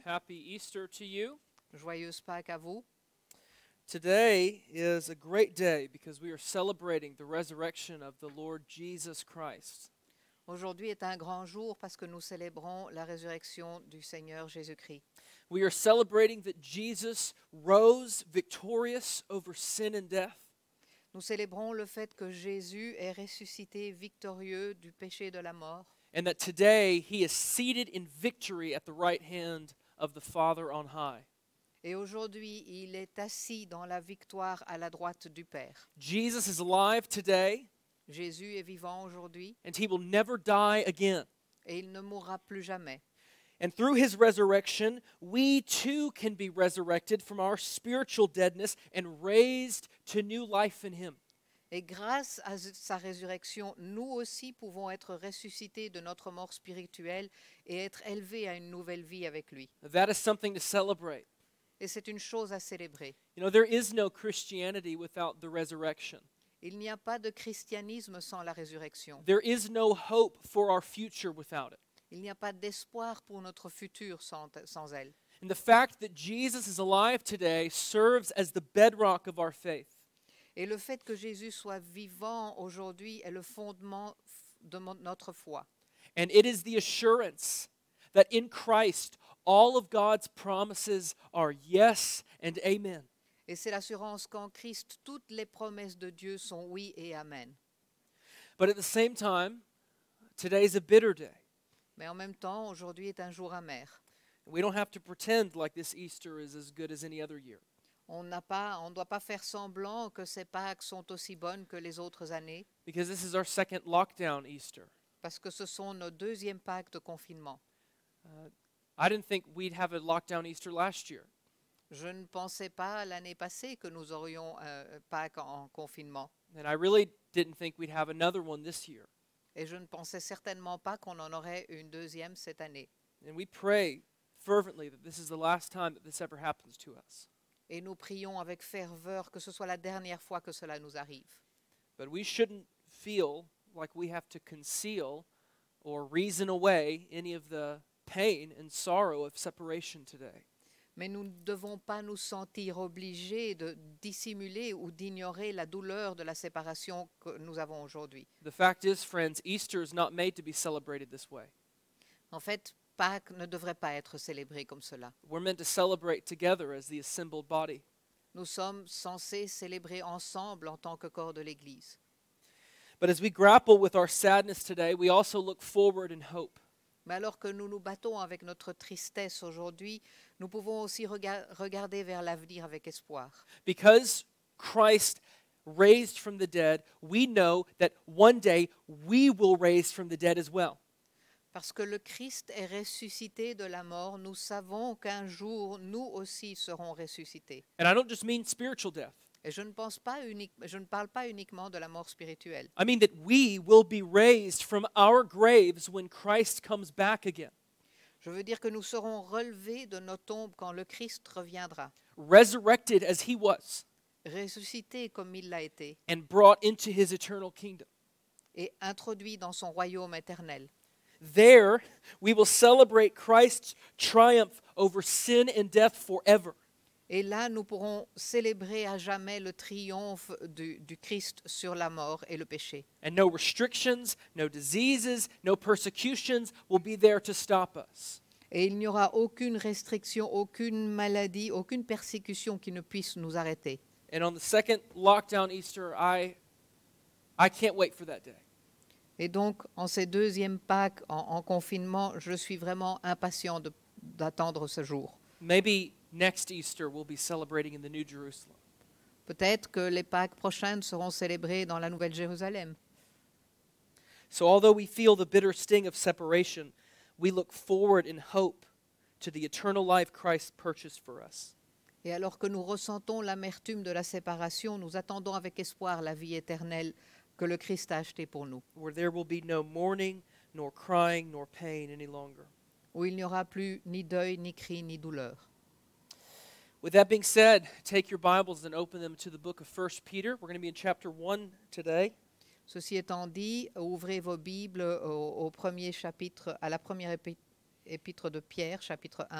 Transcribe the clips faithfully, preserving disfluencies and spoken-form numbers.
Happy Easter to you. Joyeuse Pâques à vous. Today is a great day because we are celebrating the resurrection of the Lord Jesus Christ. Aujourd'hui est un grand jour parce que nous célébrons la résurrection du Seigneur Jésus-Christ. We are celebrating that Jesus rose victorious over sin and death. Nous célébrons le fait que Jésus est ressuscité victorieux du péché et de la mort. And that today he is seated in victory at the right hand of the Father on high. Et aujourd'hui, il est assis dans la victoire à la droite du Père. Jesus is alive today, Jésus est vivant aujourd'hui and he will never die again. et il ne mourra plus jamais. And through his resurrection, we too can be resurrected from our spiritual deadness and raised to new life in him. Et grâce à sa résurrection, nous aussi pouvons être ressuscités de notre mort spirituelle et être élevés à une nouvelle vie avec lui. That is something to celebrate. Et c'est une chose à célébrer. You know, there is no Christianity without the resurrection. Il n'y a pas de christianisme sans la résurrection. There is no hope for our future without it. Il n'y a pas d'espoir pour notre futur sans, sans elle. And the fact that Jesus is alive today serves as the bedrock of our faith. Et le fait que Jésus soit vivant aujourd'hui est le fondement de mon- notre foi. And it is the assurance that in Christ all of God's promises are yes and amen. Et c'est l'assurance qu'en Christ, toutes les promesses de Dieu sont oui et amen. But at the same time, today is a bitter day. Mais en même temps, aujourd'hui est un jour amer. We don't have to pretend like this Easter is as good as any other year. On n'a pas, on ne doit pas faire semblant que ces Pâques sont aussi bonnes que les autres années, Because this is our second lockdown Easter. parce que ce sont nos deuxièmes Pâques de confinement. Uh, I didn't think we'd have a lockdown Easter last year. Je ne pensais pas l'année passée que nous aurions euh, Pâques en confinement. And I really didn't think we'd have another one this year. Et je ne pensais certainement pas qu'on en aurait une deuxième cette année. And we pray fervently that this is the last time that this ever happens to us. Et nous prions avec ferveur que ce soit la dernière fois que cela nous arrive. But we shouldn't feel like we have to conceal or reason away any of the pain and sorrow of separation today. Mais nous ne devons pas nous sentir obligés de dissimuler ou d'ignorer la douleur de la séparation que nous avons aujourd'hui. The fact is, friends, Easter is not made to be celebrated this way. En fait, Pâques ne devrait pas être célébré comme cela. We're meant to celebrate together as the assembled body. Nous sommes censés célébrer ensemble en tant que corps de l'Église. But as we grapple with our sadness today, we also look forward in hope. Mais alors que nous nous battons avec notre tristesse aujourd'hui, nous pouvons aussi rega- regarder vers l'avenir avec espoir. Because Christ raised from the dead, we know that one day we will raise from the dead as well. Parce que le Christ est ressuscité de la mort, nous savons qu'un jour, nous aussi serons ressuscités. And I don't just mean spiritual death. Et je ne pense pas unique, je ne parle pas uniquement de la mort spirituelle. I mean that we will be raised from our graves when Christ comes back again, Je veux dire que nous serons relevés de nos tombes quand le Christ reviendra, resurrected as he was, ressuscité comme il l'a été and brought into his eternal kingdom. et introduit dans son royaume éternel. There, we will celebrate Christ's triumph over sin and death forever. Et là, nous pourrons célébrer à jamais le triomphe du, du Christ sur la mort et le péché. And no restrictions, no diseases, no persecutions will be there to stop us. Et il n'y aura aucune restriction, aucune maladie, aucune persécution qui ne puisse nous arrêter. And on the second lockdown Easter, I, I can't wait for that day. Et donc, en ces deuxièmes Pâques, en, en confinement, je suis vraiment impatient de- d'attendre ce jour. Maybe next Easter we'll be celebrating in the New Jerusalem. Peut-être que les Pâques prochaines seront célébrées dans la Nouvelle Jérusalem. So although we feel the bitter sting of separation, we look forward in hope to the eternal life Christ purchased for us. Et alors que nous ressentons l'amertume de la séparation, nous attendons avec espoir la vie éternelle que le Christ a achetée pour nous, Where there will be no mourning, nor crying, nor pain any longer. où il n'y aura plus ni deuil, ni cri, ni douleur. With that being said, take your Bibles and open them to the book of First Peter. We're going to be in chapter one today. Ceci étant dit, ouvrez vos Bibles au, au premier chapitre, à la première épi- épître de Pierre, chapitre un.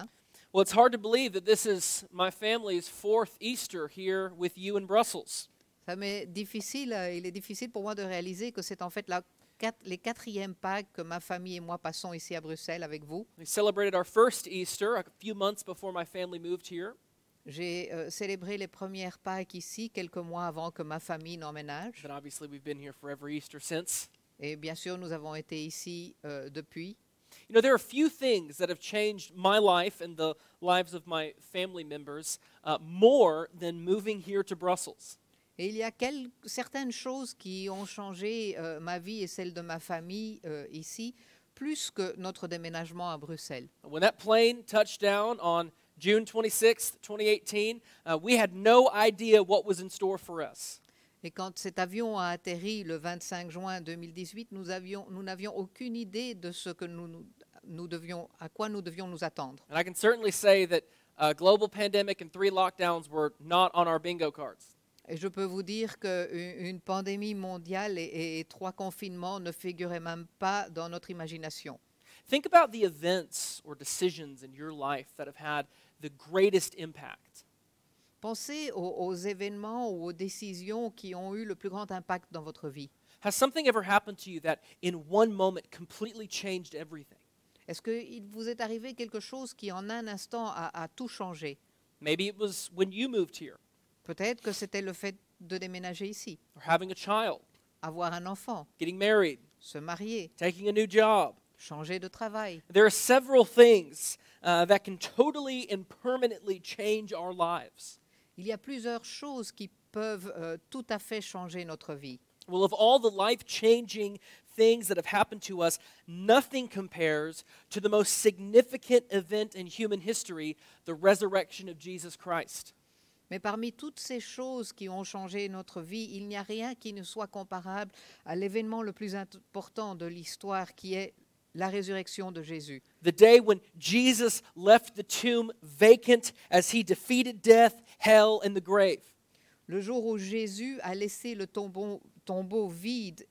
Well, it's hard to believe that this is my family's fourth Easter here with you in Brussels. Ça m'est difficile, euh, il est difficile pour moi de réaliser que c'est en fait la quat- les quatrièmes Pâques que ma famille et moi passons ici à Bruxelles avec vous. We celebrated our first Easter a few months before my family moved here. J'ai euh, célébré les premières Pâques ici quelques mois avant que ma famille n'emménage. But obviously, we've been here for every Easter since. Et bien sûr, nous avons été ici euh, depuis. You know, there are few things that have changed my life and the lives of my family members uh, more than moving here to Brussels. Et il y a quel- certaines choses qui ont changé euh, ma vie et celle de ma famille euh, ici, plus que notre déménagement à Bruxelles. When that plane touched down on June twenty-sixth, twenty eighteen, uh, we had no idea what was in store for us. Et quand cet avion a atterri le vingt-cinq juin deux mille dix-huit, nous avions, nous n'avions aucune idée de ce que nous, nous, nous devions, à quoi nous devions nous attendre. And I can certainly say that a global pandemic and three lockdowns were not on our bingo cards. Et je peux vous dire qu'une une pandémie mondiale et, et trois confinements ne figuraient même pas dans notre imagination. Think about the events or decisions in your life that have had the greatest impact. Pensez aux, aux événements ou aux décisions qui ont eu le plus grand impact dans votre vie. Has something ever happened to you that in one moment completely changed everything? Est-ce qu'il vous est arrivé quelque chose qui en un instant a, a tout changé? Maybe it was when you moved here, Peut-être que c'était le fait de déménager ici, or having a child, avoir un enfant, getting married, se marier, taking a new job. changer de travail. There are several things uh, that can totally and permanently change our lives. Il y a plusieurs choses qui peuvent euh, tout à fait changer notre vie. Well, of all the life-changing things that have happened to us, nothing compares to the most significant event in human history, the resurrection of Jesus Christ. Mais parmi toutes ces choses qui ont changé notre vie, il n'y a rien qui ne soit comparable à l'événement le plus important de l'histoire qui est la résurrection de Jésus. The day when Jesus left the tomb vacant as he defeated death, hell, and the grave. Le jour où Jésus a laissé le tombeau, tombeau vide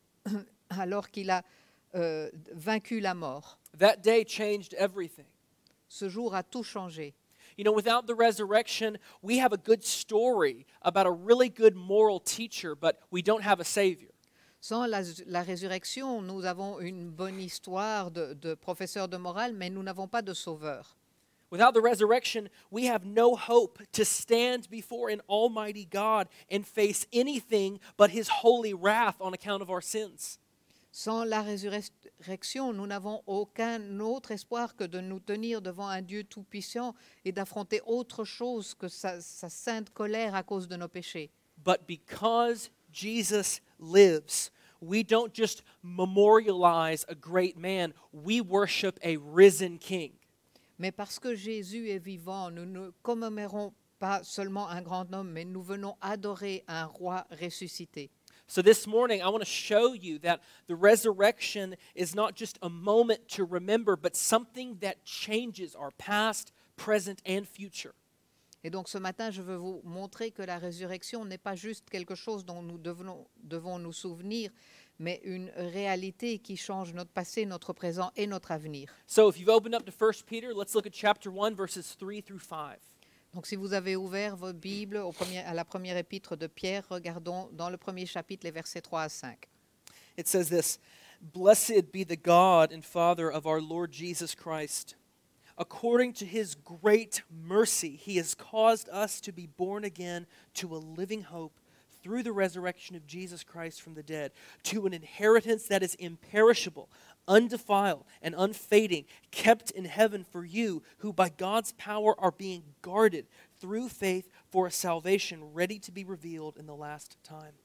alors qu'il a euh, vaincu la mort. That day changed everything. Ce jour a tout changé. You know, without the resurrection, we have a good story about a really good moral teacher, but we don't have a Savior. Sans la, la résurrection, nous avons une bonne histoire de, de professeur de morale, mais nous n'avons pas de sauveur. Without the resurrection, we have no hope to stand before an almighty God and face anything but his holy wrath on account of our sins. Sans la résurrection, nous n'avons aucun autre espoir que de nous tenir devant un Dieu tout-puissant et d'affronter autre chose que sa, sa sainte colère à cause de nos péchés. But because Jesus lives, we don't just memorialize a great man, we worship a risen king. Mais parce que Jésus est vivant, nous ne commémorons pas seulement un grand homme, mais nous venons adorer un roi ressuscité. So this morning, I want to show you that the resurrection is not just a moment to remember, but something that changes our past, present, and future. Et donc ce matin, je veux vous montrer que la résurrection n'est pas juste quelque chose dont nous devons, devons nous souvenir, mais une réalité qui change notre passé, notre présent et notre avenir. So if you've opened up to First Peter, let's look at chapter one, verses three through five. Donc si vous avez ouvert votre Bible au premier, à la première épître de Pierre, regardons dans le premier chapitre les versets trois à cinq. It says this, "Blessed be the God and Father of our Lord Jesus Christ. According to his great mercy, he has caused us to be born again to a living hope through the resurrection of Jesus Christ from the dead, to an inheritance that is imperishable, undefiled, and unfading, kept in heaven for you, who by God's power are being guarded through faith for a salvation ready to be revealed in the last time."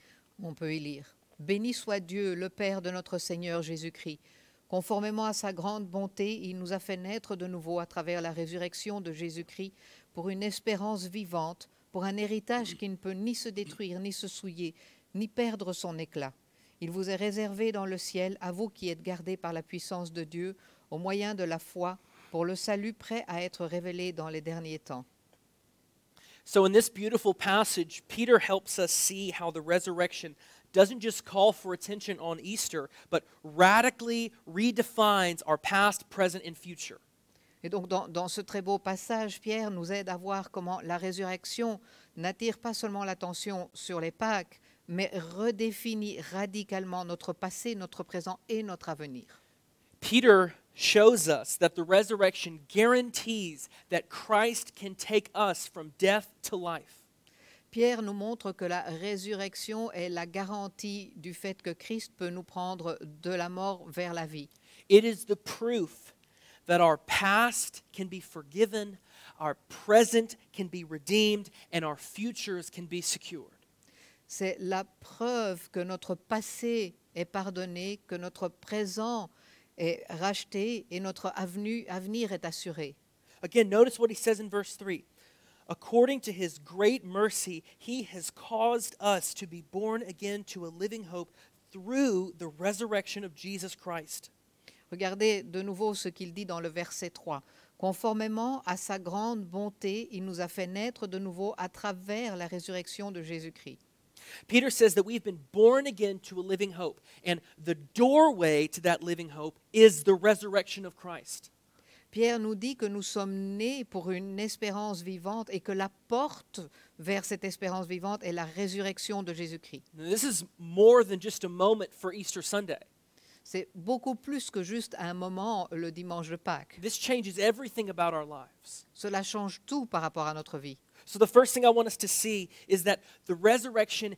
On peut y lire. Béni soit Dieu, le Père de notre Seigneur Jésus-Christ. Conformément à sa grande bonté, il nous a fait naître de nouveau à travers la résurrection de Jésus-Christ pour une espérance vivante, pour un héritage qui ne peut ni se détruire, ni se souiller, ni perdre son éclat. Il vous est réservé dans le ciel, à vous qui êtes gardés par la puissance de Dieu, au moyen de la foi, pour le salut prêt à être révélé dans les derniers temps. So in this beautiful passage, Peter helps us see how the resurrection doesn't just call for attention on Easter, but radically redefines our past, present, and future. Et donc dans, dans ce très beau passage, Pierre nous aide à voir comment la résurrection n'attire pas seulement l'attention sur les Pâques, mais redéfinit radicalement notre passé, notre présent et notre avenir. Peter shows us that the resurrection guarantees that Christ can take us from death to life. Pierre nous montre que la résurrection est la garantie du fait que Christ peut nous prendre de la mort vers la vie. It is the proof that our past can be forgiven, our present can be redeemed, and our futures can be secured. C'est la preuve que notre passé est pardonné, que notre présent est racheté et notre avenu- avenir est assuré. Again, notice what he says in verse three. According to his great mercy, he has caused us to be born again to a living hope through the resurrection of Jesus Christ. Regardez de nouveau ce qu'il dit dans le verset trois. Conformément à sa grande bonté, il nous a fait naître de nouveau à travers la résurrection de Jésus-Christ. Peter says that we've been born again to a living hope, and the doorway to that living hope is the resurrection of Christ. Pierre nous dit que nous sommes nés pour une espérance vivante et que la porte vers cette espérance vivante est la résurrection de Jésus-Christ. Now, this is more than just a moment for Easter Sunday. C'est beaucoup plus que juste un moment le dimanche de Pâques. This changes everything about our lives. Cela change tout par rapport à notre vie. So the first thing I want us to see is that the resurrection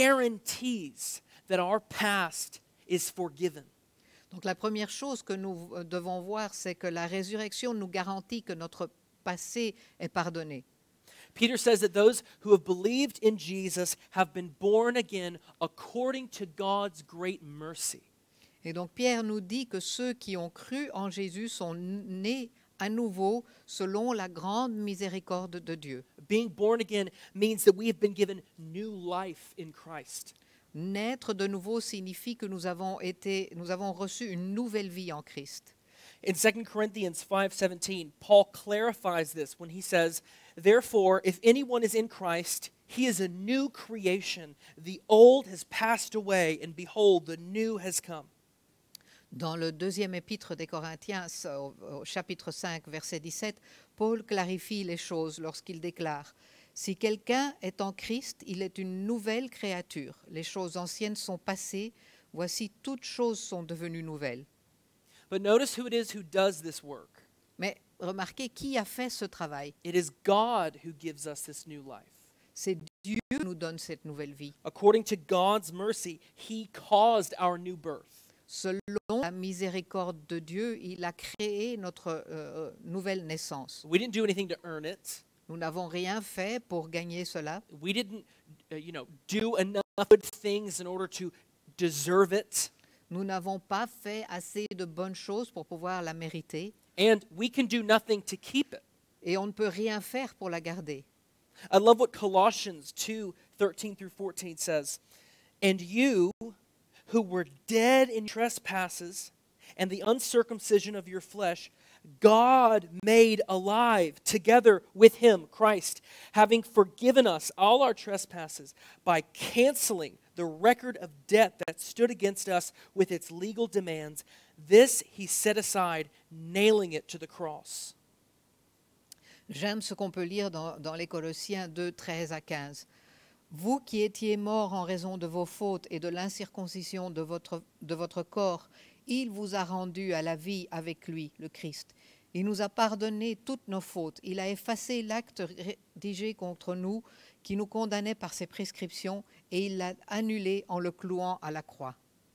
guarantees that our past is forgiven. Donc la première chose que nous euh, devons voir, c'est que la résurrection nous garantit que notre passé est pardonné. Peter says that those who have believed in Jesus have been born again according to God's great mercy. Et donc Pierre nous dit que ceux qui ont cru en Jésus sont nés à nouveau selon la grande miséricorde de Dieu. Being born again means that we have been given new life in Christ. Naître de nouveau signifie que nous avons été, nous avons reçu une nouvelle vie en Christ. In Second Corinthians five seventeen, Paul clarifies this when he says, "Therefore, if anyone is in Christ, he is a new creation. The old has passed away, and behold, the new has come." Dans le deuxième épître des Corinthiens, au, au chapitre cinq, verset dix-sept, Paul clarifie les choses lorsqu'il déclare « Si quelqu'un est en Christ, il est une nouvelle créature. Les choses anciennes sont passées, voici toutes choses sont devenues nouvelles. » But notice who it is who does this work. Mais remarquez qui a fait ce travail. It is God who gives us this new life. C'est Dieu qui nous donne cette nouvelle vie. According to God's mercy, He caused our new birth. Selon la miséricorde de Dieu, il a créé notre euh, nouvelle naissance. We didn't do anything to earn it. Nous n'avons rien fait pour gagner cela. We didn't, uh, you know, do enough good things in order to deserve it. Nous n'avons pas fait assez de bonnes choses pour pouvoir la mériter. And we can do nothing to keep it. Et on ne peut rien faire pour la garder. I love what Colossians two thirteen through fourteen says. And you, who were dead in trespasses and the uncircumcision of your flesh, God made alive together with him, Christ, having forgiven us all our trespasses by canceling the record of debt that stood against us with its legal demands. This he set aside, nailing it to the cross. J'aime ce qu'on peut lire dans, dans les Colossiens deux, treize à quinze. Vous qui étiez morts en raison de vos fautes et de l'incirconcision de votre, de votre corps, il vous a rendus à la vie avec lui, le Christ. Il nous a pardonné toutes nos fautes. Il a effacé l'acte rédigé contre nous qui nous condamnait par ses prescriptions et il l'a annulé en le clouant à la croix.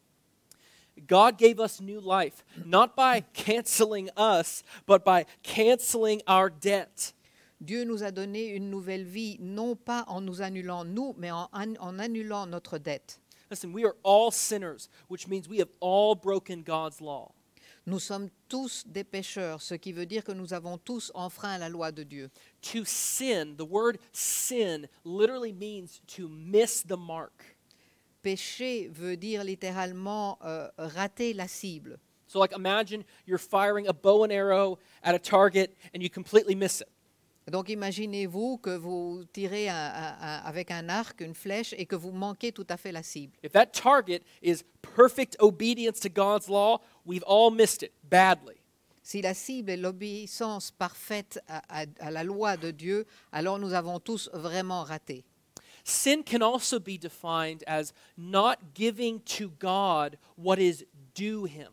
God gave us new life, not by canceling us, but by canceling our debt. Dieu nous a donné une nouvelle vie, non pas en nous annulant nous, mais en, en annulant notre dette. Listen, we are all sinners, which means we have all broken God's law. Nous sommes tous des pécheurs, ce qui veut dire que nous avons tous enfreint la loi de Dieu. To sin, the word sin literally means to miss the mark. Péché veut dire littéralement euh, rater la cible. So like imagine you're firing a bow and arrow at a target and you completely miss it. Donc imaginez-vous que vous tirez un, un, un, avec un arc, une flèche, et que vous manquez tout à fait la cible. If that target is perfect obedience to God's law, we've all missed it badly. Si la cible est l'obéissance parfaite à, à- à la loi de Dieu, alors nous avons tous vraiment raté. Sin can also be defined as not giving to God what is due him.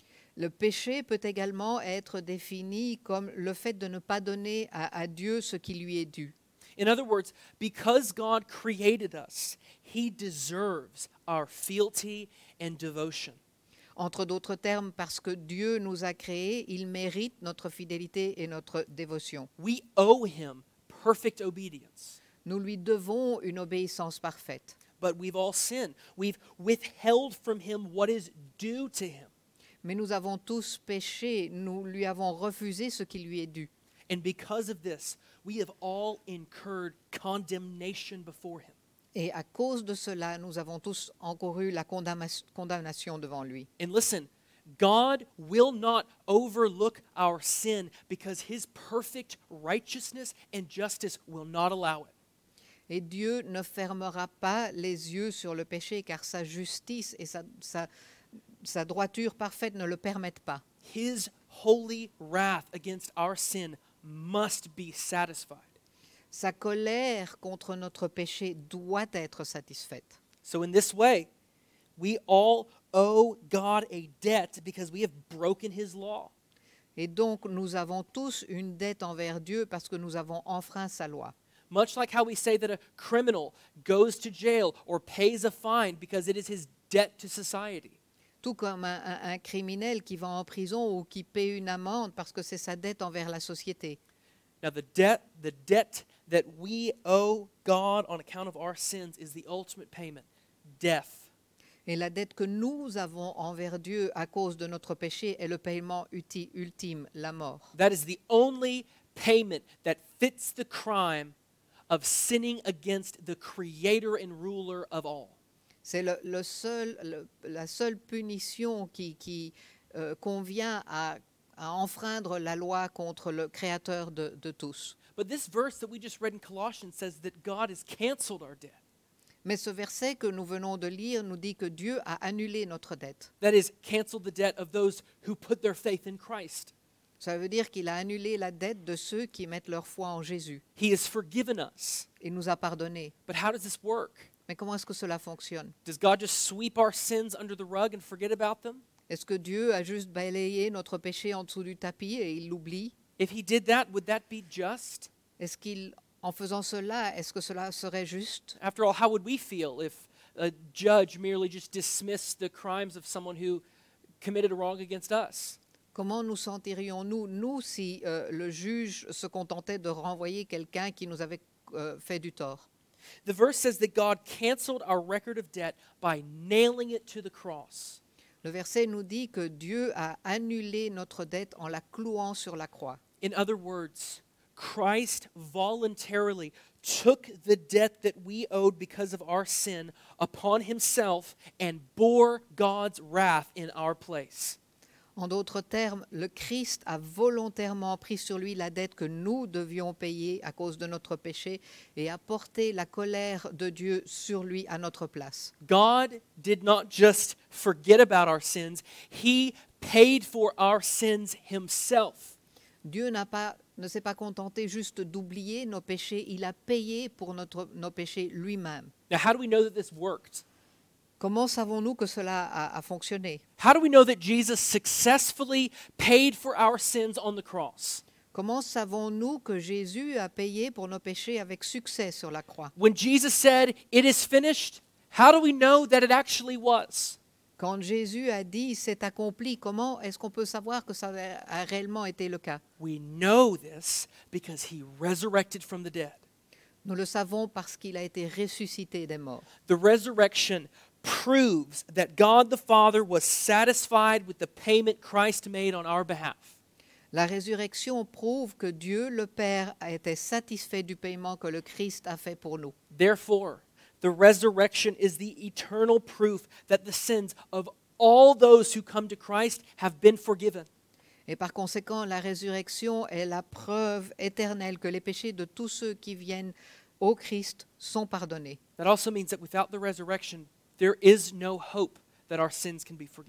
Le péché peut également être défini comme le fait de ne pas donner à, à Dieu ce qui lui est dû. In other words, because God created us, he deserves our fealty and devotion. Entre d'autres termes, parce que Dieu nous a créés, il mérite notre fidélité et notre dévotion. We owe him perfect obedience. Nous lui devons une obéissance parfaite. But we've all sinned. We've withheld from him what is due to him. Mais nous avons tous péché, nous lui avons refusé ce qui lui est dû. And because of this, we have all incurred condemnation before him. Et à cause de cela, nous avons tous encouru la condamna- condamnation devant lui. And listen, God will not overlook our sin because his perfect righteousness and justice will not allow it. Et Dieu ne fermera pas les yeux sur le péché, car sa justice et sa, sa, sa droiture parfaite ne le permettent pas. His holy wrath against our sin must be satisfied. Sa colère contre notre péché doit être satisfaite. So, in this way, we all owe God a debt because we have broken his law. Et donc, nous avons tous une dette envers Dieu parce que nous avons enfreint sa loi. Much like how we say that a criminal goes to jail or pays a fine because it is his debt to society. Tout comme un, un- un criminel qui va en prison ou qui paie une amende parce que c'est sa dette envers la société. Now, the debt, the debt that we owe God on account of our sins is the ultimate payment, death. Et la dette que nous avons envers Dieu à cause de notre péché est le paiement uti- ultime, la mort. That is the only payment that fits the crime of sinning against the creator and ruler of all. C'est le, le seul, le- la seule punition qui, qui, euh, convient à, à enfreindre la loi contre le Créateur de, de tous. But this verse that we just read in Colossians says that God has canceled our debt. Mais ce verset que nous venons de lire nous dit que Dieu a annulé notre dette. That is, canceled the debt of those who put their faith in Christ. Ça veut dire qu'il a annulé la dette de ceux qui mettent leur foi en Jésus. He has forgiven us. Il nous a pardonné. But how does this work? Mais comment est-ce que cela fonctionne? Does God just sweep our sins under the rug and forget about them? Est-ce que Dieu a juste balayé notre péché en dessous du tapis et il l'oublie? If he did that, would that be just? Est-ce qu'il, en faisant cela, est-ce que cela serait juste? After all, how would we feel if a judge merely just dismissed the crimes of someone who committed a wrong against us? Comment nous sentirions-nous, nous, si euh, le juge se contentait de renvoyer quelqu'un qui nous avait euh, fait du tort? The verse says that God canceled our record of debt by nailing it to the cross. Le verset nous dit que Dieu a annulé notre dette en la clouant sur la croix. In other words, Christ voluntarily took the debt that we owed because of our sin upon himself and bore God's wrath in our place. En d'autres termes, le Christ a volontairement pris sur lui la dette que nous devions payer à cause de notre péché et a porté la colère de Dieu sur lui à notre place. God did not just forget about our sins, he paid for our sins himself. Dieu n'a pas, ne s'est pas contenté juste d'oublier nos péchés, il a payé pour notre, nos péchés lui-même. Now, how do we know that this worked? Comment savons-nous que cela a, a fonctionné? How do we know that Jesus successfully paid for our sins on the cross? Comment savons-nous que Jésus a payé pour nos péchés avec succès sur la croix? When Jesus said, "It is finished," how do we know that it actually was? Quand Jésus a dit « c'est accompli », comment est-ce qu'on peut savoir que ça a réellement été le cas? We know this because he resurrected from the dead. Nous le savons parce qu'il a été ressuscité des morts. The resurrection proves that God the Father was satisfied with the payment Christ made on our behalf. La résurrection prouve que Dieu, le Père, a été satisfait du paiement que le Christ a fait pour nous. Therefore, the resurrection is the eternal proof that the sins of all those who come to Christ have been forgiven. Et par conséquent, la résurrection est la preuve éternelle que les péchés de tous ceux qui viennent au Christ sont pardonnés. That also means that without the resurrection, there is no hope that our sins can be forgiven.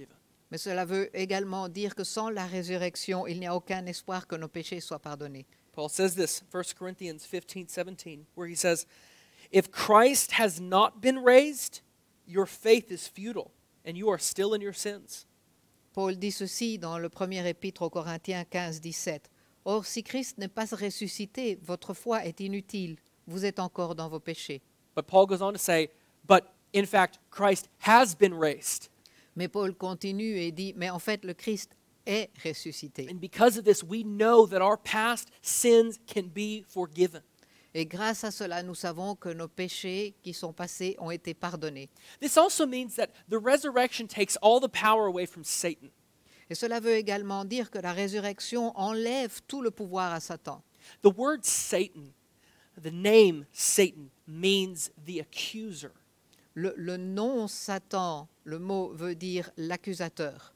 Mais cela veut également dire que sans la résurrection, il n'y a aucun espoir que nos péchés soient pardonnés. Paul says this, First Corinthians fifteen seventeen, where he says, "If Christ has not been raised, your faith is futile, and you are still in your sins." Paul dit ceci dans le premier épître aux Corinthiens quinze dix-sept. Or, si Christ n'est pas ressuscité, votre foi est inutile. Vous êtes encore dans vos péchés. But Paul goes on to say, but in fact, Christ has been raised. Mais Paul continue et dit, mais en fait, le Christ est ressuscité. And because of this, we know that our past sins can be forgiven. Et grâce à cela, nous savons que nos péchés qui sont passés ont été pardonnés. This also means that the resurrection takes all the power away from Satan. Et cela veut également dire que la résurrection enlève tout le pouvoir à Satan. The word Satan, the name Satan, means the accuser. Le, le nom Satan, le mot veut dire l'accusateur.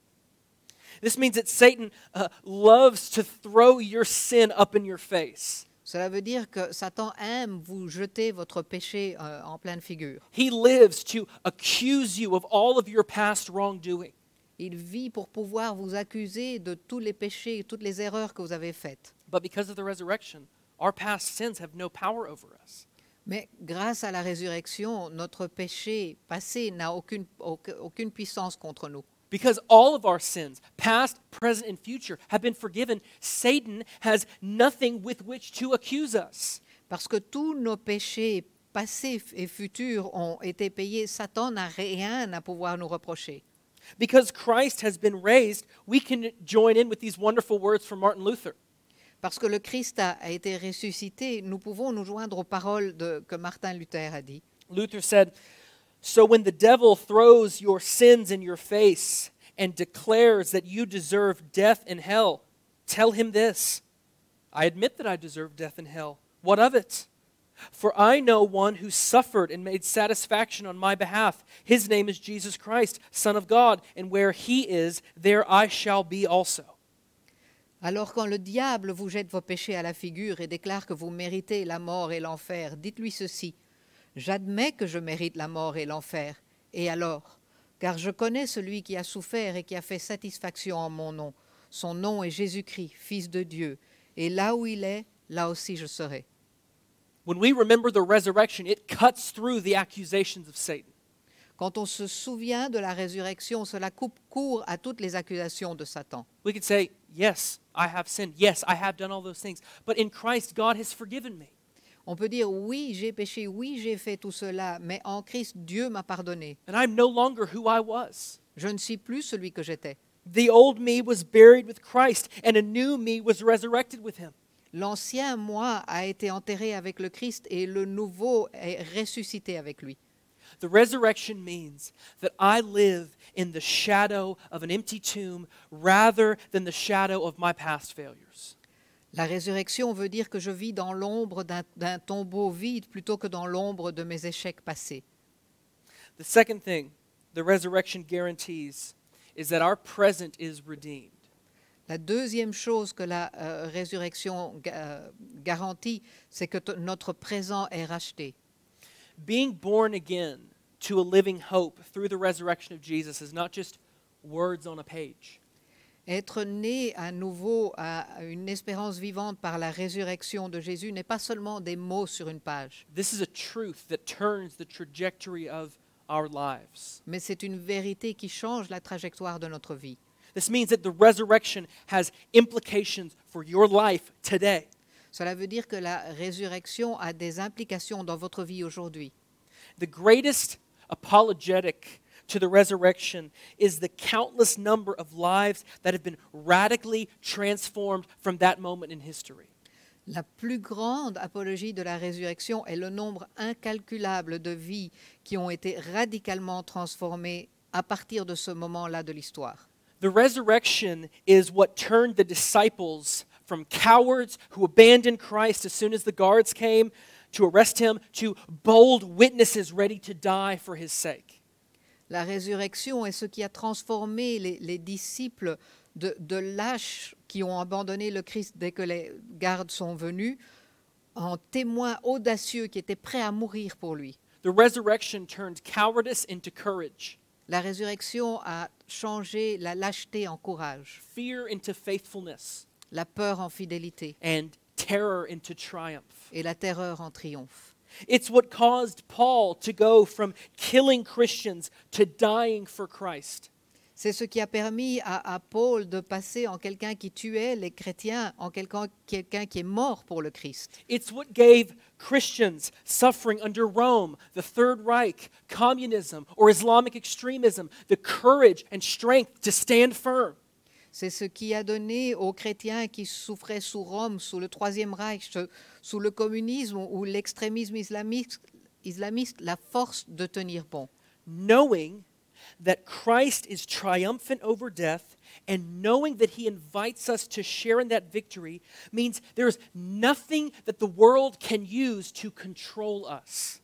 This means that Satan uh, loves to throw your sin up in your face. Cela veut dire que Satan aime vous jeter votre péché euh, en pleine figure. He lives to accuse you of all of your past wrongdoing. Il vit pour pouvoir vous accuser de tous les péchés et toutes les erreurs que vous avez faites. But because of the resurrection, our past sins have no power over us. Mais grâce à la résurrection, notre péché passé n'a aucune, aucune aucune puissance contre nous. Because all of our sins, past, present, and future, have been forgiven, Satan has nothing with which to accuse us. Parce que tous nos péchés passés et futurs ont été payés, Satan n'a rien à pouvoir nous reprocher. Because Christ has been raised, we can join in with these wonderful words from Martin Luther. Parce que le Christ a, a été ressuscité, nous pouvons nous joindre aux paroles de, que Martin Luther a dit. Luther said, "So when the devil throws your sins in your face and declares that you deserve death and hell, tell him this, I admit that I deserve death and hell. What of it? For I know one who suffered and made satisfaction on my behalf. His name is Jesus Christ, Son of God, and where he is, there I shall be also." Alors quand le diable vous jette vos péchés à la figure et déclare que vous méritez la mort et l'enfer, dites-lui ceci, j'admets que je mérite la mort et l'enfer. Et alors, car je connais celui qui a souffert et qui a fait satisfaction en mon nom. Son nom est Jésus-Christ, Fils de Dieu. Et là où il est, là aussi je serai. When we remember the resurrection, it cuts through the accusations of Satan. Quand on se souvient de la résurrection, cela coupe court à toutes les accusations de Satan. We could say, yes, I have sinned. Yes, I have done all those things. But in Christ, God has forgiven me. On peut dire oui, j'ai péché, oui, j'ai fait tout cela, mais en Christ, Dieu m'a pardonné. And I'm no longer who I was. Je ne suis plus celui que j'étais. The old me was buried with Christ, and a new me was resurrected with him. L'ancien moi a été enterré avec le Christ et le nouveau est ressuscité avec lui. The resurrection means that I live in the shadow of an empty tomb rather than the shadow of my past failures. La résurrection veut dire que je vis dans l'ombre d'un, d'un tombeau vide plutôt que dans l'ombre de mes échecs passés. The second thing the resurrection guarantees is that our present is redeemed. La deuxième chose que la euh, résurrection ga- euh, garantit, c'est que t- notre présent est racheté. Being born again to a living hope through the resurrection of Jesus is not just words on a page. Être né à nouveau à une espérance vivante par la résurrection de Jésus n'est pas seulement des mots sur une page, This is a truth that turns the trajectory of our lives. mais c'est une vérité qui change la trajectoire de notre vie. This means that the resurrection has implications for your life today. Cela veut dire que la résurrection a des implications dans votre vie aujourd'hui. The greatest apologetic to the resurrection is the countless number of lives that have been radically transformed from that moment in history. La plus grande apologie de la résurrection est le nombre incalculable de vies qui ont été radicalement transformées à partir de ce moment-là de l'histoire. The resurrection is what turned the disciples from cowards who abandoned Christ as soon as the guards came to arrest him to bold witnesses ready to die for his sake. La résurrection est ce qui a transformé les, les disciples de, de lâches qui ont abandonné le Christ dès que les gardes sont venus en témoins audacieux qui étaient prêts à mourir pour lui. The resurrection turned cowardice into courage. La résurrection a changé la lâcheté en courage, fear into faithfulness, la peur en fidélité and terror into triumph. et la terreur en triomphe. It's what caused Paul to go from killing Christians to dying for Christ. C'est ce qui a permis à, à Paul de passer en quelqu'un qui tuait les chrétiens, en quelqu'un, quelqu'un qui est mort pour le Christ. It's what gave Christians suffering under Rome, the Third Reich, communism, or Islamic extremism the courage and strength to stand firm. C'est ce qui a donné aux chrétiens qui souffraient sous Rome, sous le Troisième Reich, sous le communisme ou l'extrémisme islamiste, islamiste, la force de tenir bon. Knowing that Christ is triumphant over death and knowing that he invites us to share in that victory means there is nothing that the world can use to control us.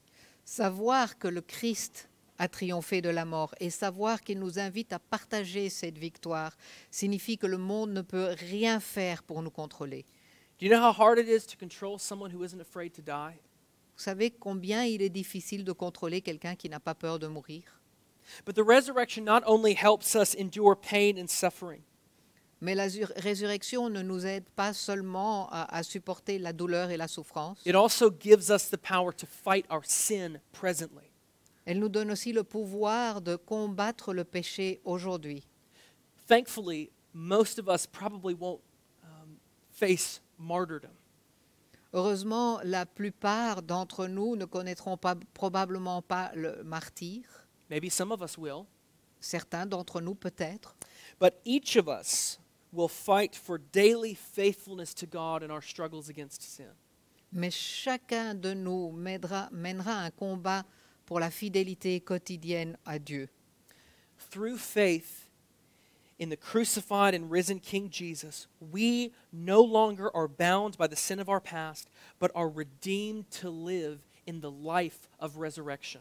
Savoir que le Christ a triomphé de la mort et savoir qu'il nous invite à partager cette victoire signifie que le monde ne peut rien faire pour nous contrôler. Do you know how hard it is to control someone who isn't afraid to die? Vous savez combien il est difficile de contrôler quelqu'un qui n'a pas peur de mourir? But the resurrection not only helps us endure pain and suffering, Mais la zur- résurrection ne nous aide pas seulement à, à supporter la douleur et la souffrance. it also gives us the power to fight our sin presently. Elle nous donne aussi le pouvoir de combattre le péché aujourd'hui. Thankfully, most of us probably won't um, face martyrdom. Heureusement, la plupart d'entre nous ne connaîtront pas, probablement pas le martyre. Maybe some of us will. Certains d'entre nous peut-être. But each of us will fight for daily faithfulness to God in our struggles against sin. Mais chacun de nous mènera, mènera un combat pour la fidélité quotidienne à Dieu. Through faith in the crucified and risen King Jesus, we no longer are bound by the sin of our past, but are redeemed to live in the life of resurrection.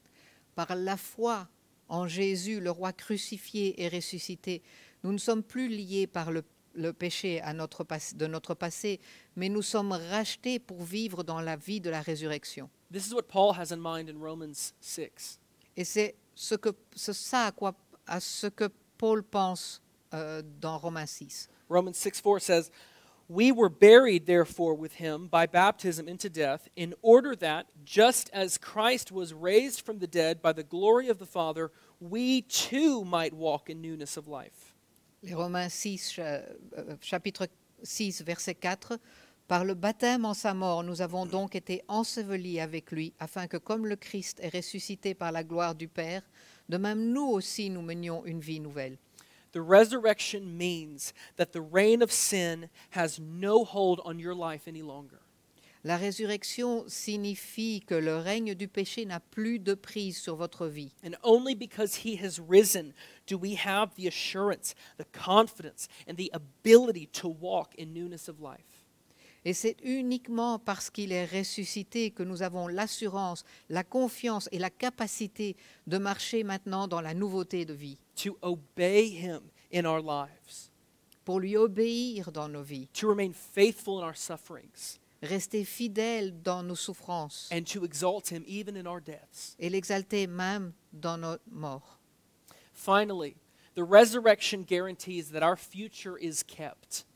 Par la foi en Jésus, le roi crucifié et ressuscité, nous ne sommes plus liés par le, le péché à notre pas- de notre passé, mais nous sommes rachetés pour vivre dans la vie de la résurrection. This is what Paul has in mind in Romans six. Et c'est ce que, c'est ça à, quoi, à ce que Paul pense euh, dans Romains six. Romans six four says, "We were buried, therefore, with him by baptism into death, in order that, just as Christ was raised from the dead by the glory of the Father, we too might walk in newness of life." Les Romains six, cha- euh, chapitre six, verset quatre. Par le baptême en sa mort, nous avons donc été ensevelis avec lui, afin que comme le Christ est ressuscité par la gloire du Père, de même nous aussi nous menions une vie nouvelle. The resurrection means that the reign of sin has no hold on your life any longer. La résurrection signifie que le règne du péché n'a plus de prise sur votre vie. And only because he has risen do we have the assurance, the confidence, and the ability to walk in newness of life. Et c'est uniquement parce qu'il est ressuscité que nous avons l'assurance, la confiance et la capacité de marcher maintenant dans la nouveauté de vie, To obey him in our lives, pour lui obéir dans nos vies, to remain faithful in our sufferings, rester fidèle dans nos souffrances and to exalt him even in our deaths. et l'exalter même dans nos morts. Finally, the resurrection guarantees that our future is kept.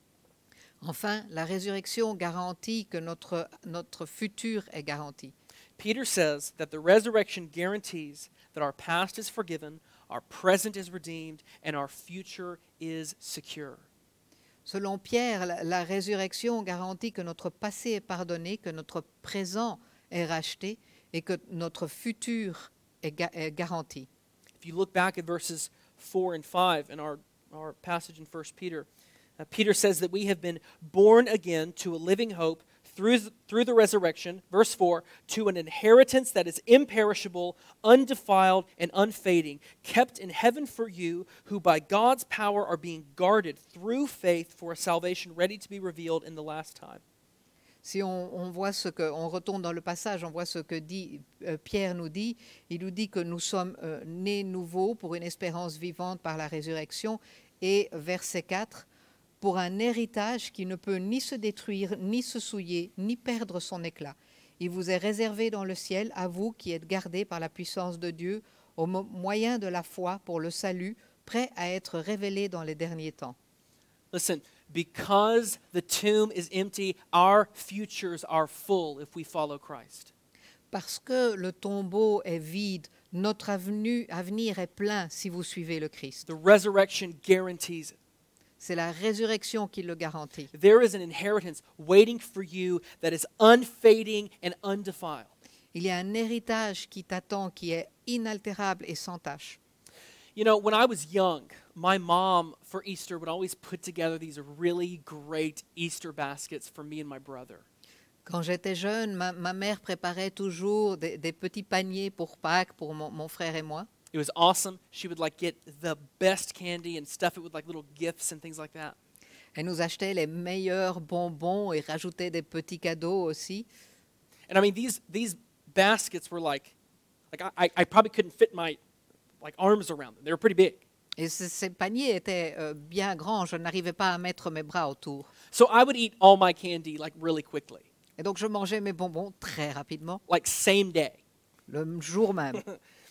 Enfin, la résurrection garantit que notre, notre futur est garanti. Peter says that the resurrection guarantees that our past is forgiven, our present is redeemed, and our future is secure. Selon Pierre, la, la résurrection garantit que notre passé est pardonné, que notre présent est racheté et que notre futur est, ga- est garanti. If you look back at verses four and five in our, our passage in First Peter, uh, Peter says that we have been born again to a living hope through, th- through the resurrection, verse four, to an inheritance that is imperishable, undefiled, and unfading, kept in heaven for you, who by God's power are being guarded through faith for a salvation ready to be revealed in the last time. Si on, on voit ce que, on retourne dans le passage, on voit ce que dit, euh, Pierre nous dit. Il nous dit que nous sommes euh, nés nouveaux pour une espérance vivante par la résurrection. Et verset quatre, pour un héritage qui ne peut ni se détruire, ni se souiller, ni perdre son éclat. Il vous est réservé dans le ciel, à vous qui êtes gardés par la puissance de Dieu, au mo- moyen de la foi pour le salut, prêt à être révélé dans les derniers temps. Listen, because the tomb is empty, our futures are full if we follow Christ. Parce que le tombeau est vide, notre avenu- avenir est plein si vous suivez le Christ. The resurrection guarantees it. C'est la résurrection qui le garantit. There is an inheritance waiting for you that is unfading and undefiled. Il y a un héritage qui t'attend, qui est inaltérable et sans tache. You know, when I was young, my mom for Easter would always put together these really great Easter baskets for me and my brother. Quand j'étais jeune, ma, ma mère préparait toujours des, des petits paniers pour Pâques pour mon, mon frère et moi. It was awesome. She would like get the best candy and stuff it with like little gifts and things like that. Elle nous achetait les meilleurs bonbons et rajoutait des petits cadeaux aussi. And I mean, these these baskets were like, like I, I probably couldn't fit my like arms around them. They were pretty big. Et ce- ces paniers étaient euh, bien grands, je n'arrivais pas à mettre mes bras autour. So I would eat all my candy like really quickly, Et donc je mangeais mes bonbons très rapidement, like same day. le jour même.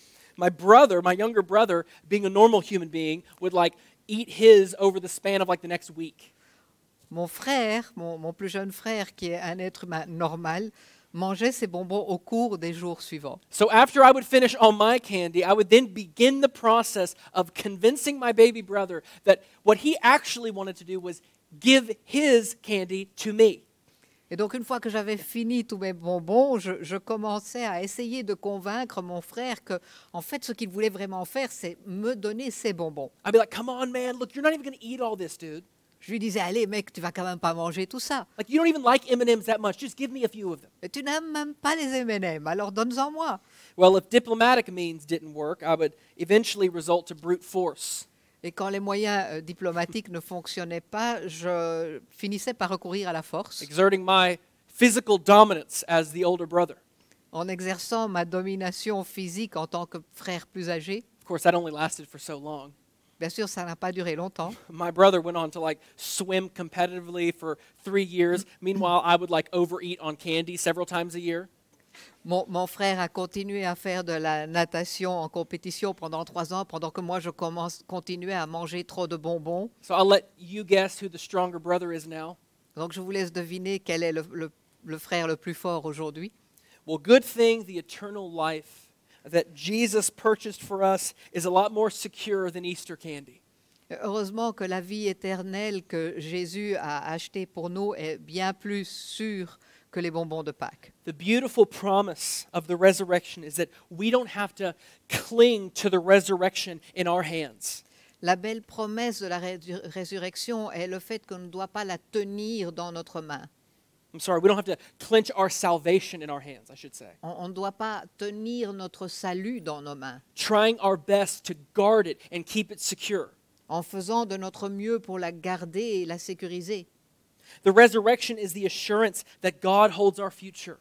My brother, my younger brother, being a normal human being, would like eat his over the span of like the next week. Mon frère, mon, mon plus jeune frère, qui est un être humain normal, mangeait ses bonbons au cours des jours suivants. So after I would finish all my candy, I would then begin the process of convincing my baby brother that what he actually wanted to do was give his candy to me. Et donc une fois que j'avais fini tous mes bonbons, je, je commençais à essayer de convaincre mon frère que, en fait, ce qu'il voulait vraiment faire, c'est me donner ses bonbons. I'd be like, "Come on, man, look, you're not even going to eat all this, dude. Je lui disais, allez mec, tu vas quand même pas manger tout ça. Like, you don't even like M and M's that much. Just give me a few of them." Et tu n'aimes même pas les M and M, alors donne-en moi. Well, if diplomatic means didn't work, I would eventually resort to brute force. Et quand les moyens euh, diplomatiques ne fonctionnaient pas, je finissais par recourir à la force, exerting my physical dominance as the older brother. en exerçant ma domination physique en tant que frère plus âgé. Of course, that only lasted for so long. Bien sûr, ça n'a pas duré longtemps. My brother went on to like swim competitively for three years. Meanwhile, I would like overeat on candy several times a year. Mon, mon frère a continué à faire de la natation en compétition pendant trois ans, pendant que moi, je commence, continuais à manger trop de bonbons. So I'll let you guess who the stronger brother is now. Donc, je vous laisse deviner quel est le, le- le frère le plus fort aujourd'hui. Well, good thing the eternal life that Jesus purchased for us is a lot more secure than Easter candy. Heureusement que la vie éternelle que Jésus a achetée pour nous est bien plus sûre que les bonbons de Pâques. The beautiful promise of the resurrection is that we don't have to cling to the resurrection in our hands. La belle promesse de la rédu- résurrection est le fait qu'on ne doit pas la tenir dans notre main. I'm sorry, we don't have to clench our salvation in our hands, I should say. On on ne doit pas tenir notre salut dans nos mains, Trying our best to guard it and keep it secure. en faisant de notre mieux pour la garder et la sécuriser. The resurrection is the assurance that God holds our future,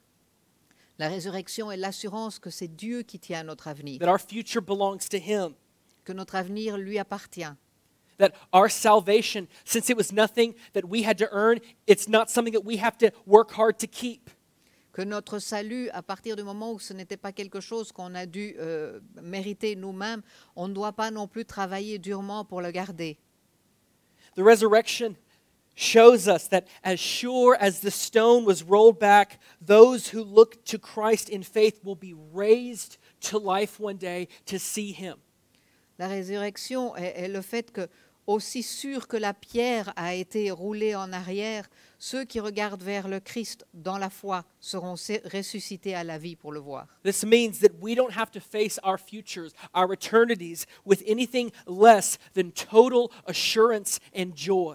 La résurrection est l'assurance que c'est Dieu qui tient notre avenir, that our future belongs to Him, que notre avenir lui appartient, that our salvation, since it was nothing that we had to earn, it's not something that we have to work hard to keep. que notre salut, à partir du moment où ce n'était pas quelque chose qu'on a dû euh, mériter nous-mêmes, on ne doit pas non plus travailler durement pour le garder. The resurrection shows us that as sure as the stone was rolled back, those who look to Christ in faith will be raised to life one day to see Him. La résurrection est, est le fait que, aussi sûr que la pierre a été roulée en arrière, ceux qui regardent vers le Christ dans la foi seront sé- ressuscités à la vie pour le voir. This means that we don't have to face our futures, our eternities, with anything less than total assurance and joy.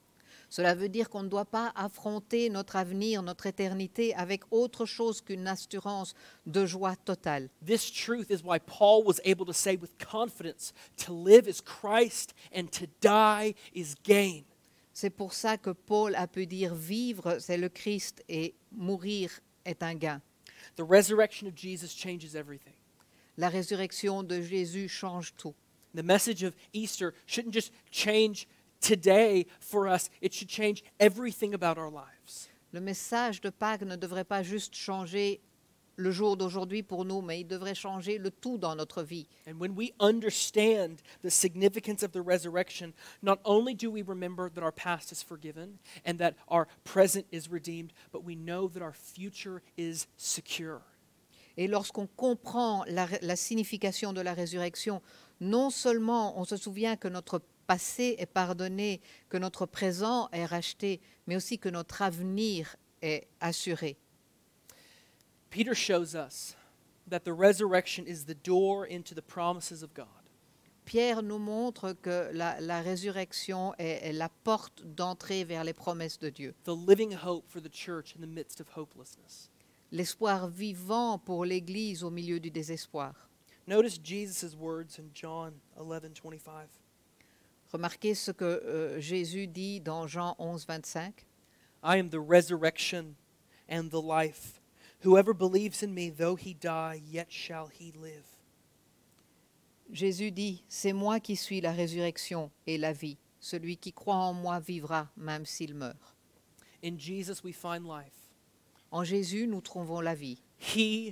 Cela veut dire qu'on ne doit pas affronter notre avenir, notre éternité avec autre chose qu'une assurance de joie totale. This truth is why Paul was able to say with confidence, to live is Christ and to die is gain. C'est pour ça que Paul a pu dire vivre, c'est le Christ et mourir est un gain. The resurrection of Jesus changes everything. La résurrection de Jésus change tout. The message of Easter shouldn't just change today for us, it should change everything about our lives. Le message de Pâques ne devrait pas juste changer le jour d'aujourd'hui pour nous, mais il devrait changer le tout dans notre vie. And when we understand the significance of the resurrection, not only do we remember that our past is forgiven and that our present is redeemed, but we know that our future is secure. Et lorsqu'on comprend la, la signification de la résurrection, non seulement on se souvient que notre passé est pardonné, que notre présent est racheté, mais aussi que notre avenir est assuré. Peter shows us that the resurrection is the door into the promises of God. Pierre nous montre que la, la résurrection est, est la porte d'entrée vers les promesses de Dieu. The living hope for the church in the midst of hopelessness. L'espoir vivant pour l'Église au milieu du désespoir. Notice Jesus' words in John eleven twenty-five. Remarquez ce que euh, Jésus dit dans Jean onze, vingt-cinq. I am the resurrection and the life. Whoever believes in me, though he die, yet shall he live. Jésus dit, c'est moi qui suis la résurrection et la vie. Celui qui croit en moi vivra, même s'il meurt. In Jesus we find life. En Jésus, nous trouvons la vie. He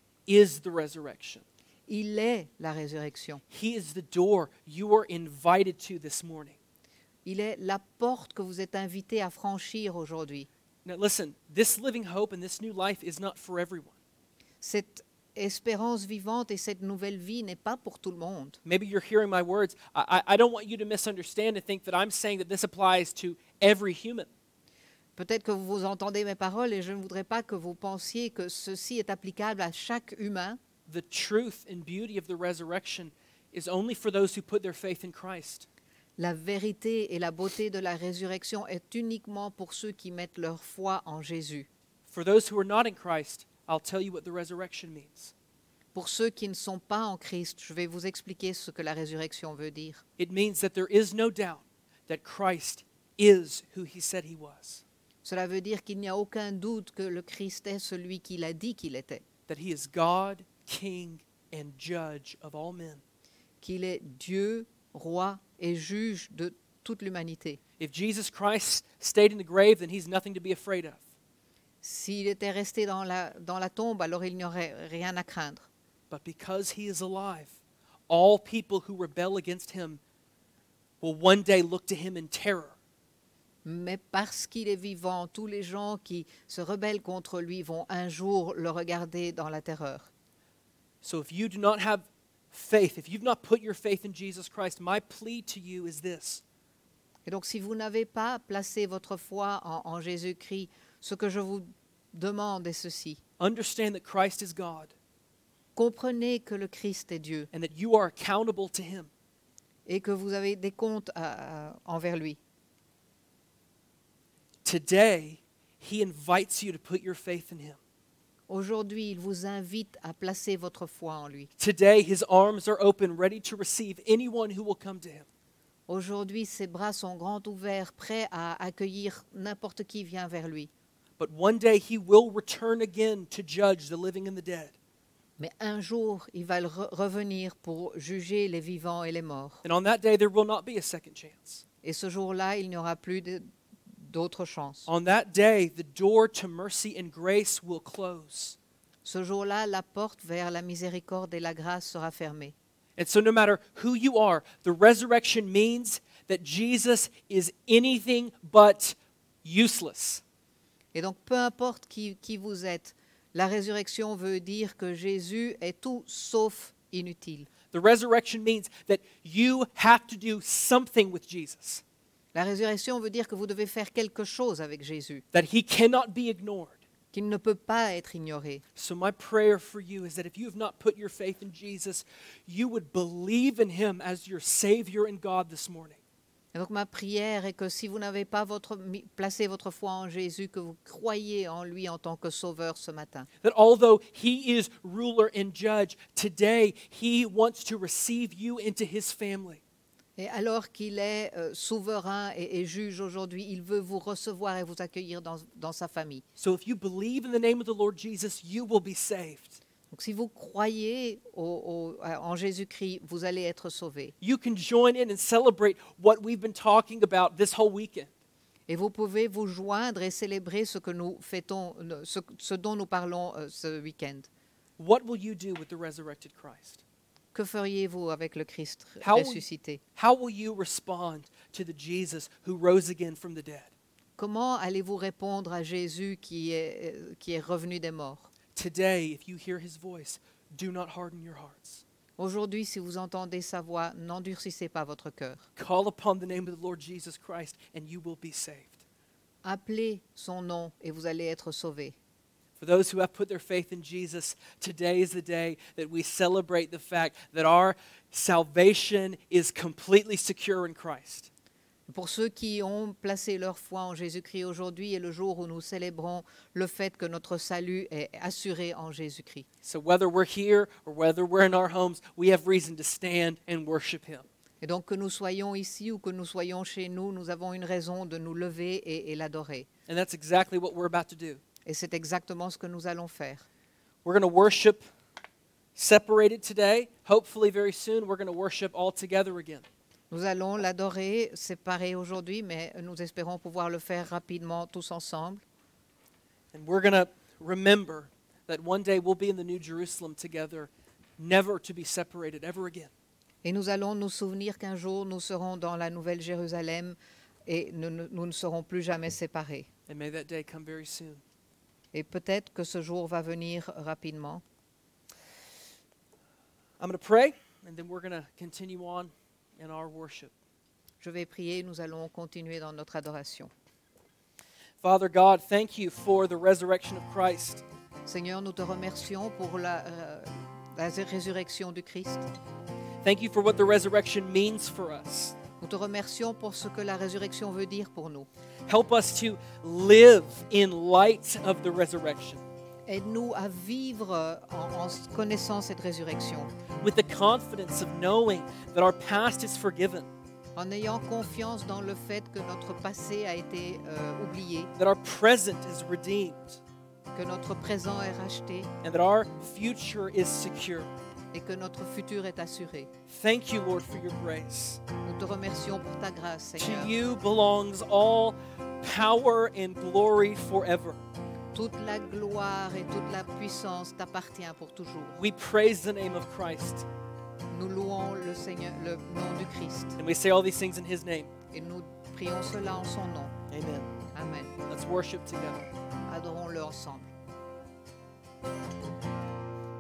is the resurrection. Il est la résurrection. He is the door you are invited to this morning. Il est la porte que vous êtes invités à franchir aujourd'hui. Now listen, this living hope and this new life is not for everyone. Cette espérance vivante et cette nouvelle vie n'est pas pour tout le monde. Maybe you're hearing my words. I, I, I don't want you to misunderstand and think that I'm saying that this applies to every human. Peut-être que vous entendez mes paroles et je ne voudrais pas que vous pensiez que ceci est applicable à chaque humain. The truth and beauty of the resurrection is only for those who put their faith in Christ. La vérité et la beauté de la résurrection est uniquement pour ceux qui mettent leur foi en Jésus. For those who are not in Christ, I'll tell you what the resurrection means. Pour ceux qui ne sont pas en Christ, je vais vous expliquer ce que la résurrection veut dire. It means that there is no doubt that Christ is who he said he was, Cela veut dire qu'il n'y a aucun doute que le Christ est celui qu'il a dit qu'il était, that he is God, King, and Judge of all men. qu'il est Dieu, roi et juge de toute l'humanité. If Jesus Christ stayed in the grave, then he's nothing to be afraid of. S'il était resté dans la, dans la tombe, alors il n'y aurait rien à craindre. But because he is alive, all people who rebel against him will one day look to him in terror. Mais parce qu'il est vivant, tous les gens qui se rebellent contre lui vont un jour le regarder dans la terreur. So if you do not have faith, if you've not put your faith in Jesus Christ, my plea to you is this. Et donc si vous n'avez pas placé votre foi en, en Jésus-Christ, ce que je vous demande est ceci. Understand that Christ is God Comprenez que le Christ est Dieu and that you are accountable to him. et que vous avez des comptes à- à- envers lui. Today, he invites you to put your faith in him. Aujourd'hui, il vous invite à placer votre foi en lui. Today, his arms are open, ready to receive anyone who will come to him. Aujourd'hui, ses bras sont grands ouverts, prêts à accueillir n'importe qui vient vers lui. But one day, he will return again to judge the living and the dead. Mais un jour, il va le re- revenir pour juger les vivants et les morts. And on that day, there will not be a second chance. Et ce jour-là, il n'y aura plus de- d'autre chance. On that day, the door to mercy and grace will close. Ce jour-là, la porte vers la miséricorde et la grâce sera fermée. And so, no matter who you are, the resurrection means that Jesus is anything but useless. Et donc, peu importe qui, qui vous êtes, la résurrection veut dire que Jésus est tout sauf inutile. The resurrection means that you have to do something with Jesus, La résurrection veut dire que vous devez faire quelque chose avec Jésus, that he cannot be ignored. qu'il ne peut pas être ignoré. So, my prayer for you is that if you have not put your faith in Jesus, you would believe in him as your Savior and God this morning. Et donc, ma prière est que si vous n'avez pas votre, mis- placé votre foi en Jésus, que vous croyez en lui en tant que sauveur ce matin. That although he is ruler and judge, today he wants to receive you into his family. Et alors qu'il est euh, souverain et, et juge aujourd'hui, il veut vous recevoir et vous accueillir dans, dans sa famille. So, if you believe in the name of the Lord Jesus, you will be saved. Donc si vous croyez au- au- en Jésus-Christ, vous allez être sauvés. You can join in and celebrate what we've been talking about this whole weekend. Et vous pouvez vous joindre et célébrer ce que nous fêtons, ce, ce dont nous parlons euh, ce week-end. What will you do with the resurrected Christ? Que feriez-vous avec le Christ How will- ressuscité? How will you respond to the Jesus who rose again from the dead? Comment allez-vous répondre à Jésus qui est, euh, qui est revenu des morts? Today, if you hear his voice, do not harden your hearts. Aujourd'hui, si vous entendez sa voix, n'endurcissez pas votre cœur. Call upon the name of the Lord Jesus Christ, and you will be saved. Appelez son nom et vous allez être sauvés. For those who have put their faith in Jesus, today is the day that we celebrate the fact that our salvation is completely secure in Christ. Pour ceux qui ont placé leur foi en Jésus-Christ aujourd'hui est le jour où nous célébrons le fait que notre salut est assuré en Jésus-Christ. So whether we're here or whether we're in our homes, we have reason to stand and worship him. Et donc que nous soyons ici ou que nous soyons chez nous, nous avons une raison de nous lever et, et l'adorer. And that's exactly what we're about to do. Et c'est exactement ce que nous allons faire. We're going to worship separated today. Hopefully very soon we're going to worship all together again. Nous allons l'adorer séparé aujourd'hui, mais nous espérons pouvoir le faire rapidement tous ensemble. And we're going to remember that one day we'll be in the New Jerusalem together, never to be separated ever again. Et nous allons nous souvenir qu'un jour nous serons dans la Nouvelle Jérusalem et nous, nous, nous ne serons plus jamais séparés. And may that day come very soon. Et peut-être que ce jour va venir rapidement. I'm going to pray, and then we're going to continue on in our worship. Je vais prier, nous allons continuer dans notre adoration. Father God, thank you for the resurrection of Christ. Seigneur, nous te remercions pour la, euh, la résurrection du Christ. Thank you for what the resurrection means for us. Nous te remercions pour ce que la résurrection veut dire pour nous. Help us to live in light of the resurrection, Aide-nous à vivre en, en connaissant cette résurrection, with the confidence of knowing that our past is forgiven, en ayant confiance dans le fait que notre passé a été euh, oublié, that our present is redeemed, que notre présent est racheté and that our future is secure. et que notre futur est assuré. Thank you, Lord, for your grace. Nous te remercions pour ta grâce, To Seigneur. you belongs all power and glory forever. Toute la gloire et toute la puissance t'appartient pour toujours. We praise the name of Christ, Nous louons le Seigneur, le nom du Christ, and we say all these things in his name. et nous prions cela en son nom. Amen. Amen. Let's worship together. Adorons-le ensemble.